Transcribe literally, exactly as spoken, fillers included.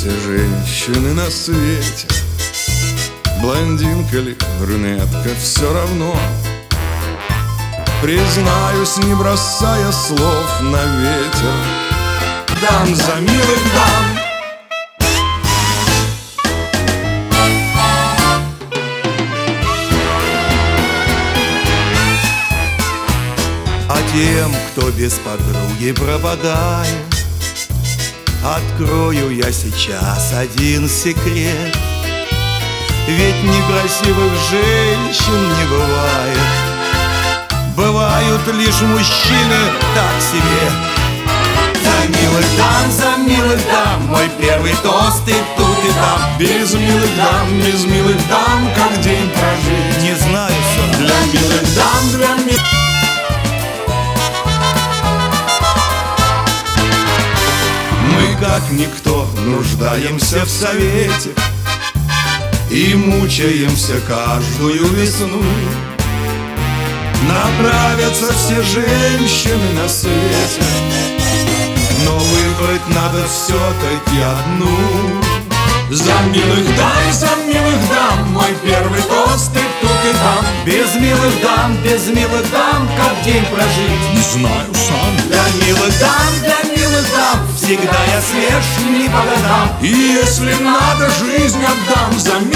все женщины на свете, блондинка ли, брюнетка, все равно. Признаюсь, не бросая слов на ветер, дам за милых дам. А тем, кто без подруги пропадает, открою я сейчас один секрет. Ведь некрасивых женщин не бывает, бывают лишь мужчины так себе. За милых дам, за милых дам, мой первый тост и тут и там. Без милых дам, без милых дам, как день прожить? Не знаю, что для милых дам, для милых. Мы, как никто, нуждаемся в совете и мучаемся каждую весну. Нравятся все женщины на свете, но выбрать надо все-таки одну. За милых дам, за милых дам, мой первый тост и тут и там. Без милых дам, без милых дам, как день прожить? Не знаю сам. Для милых дам, для милых дам, всегда я свеж не по годам. И если надо, жизнь отдам за милых.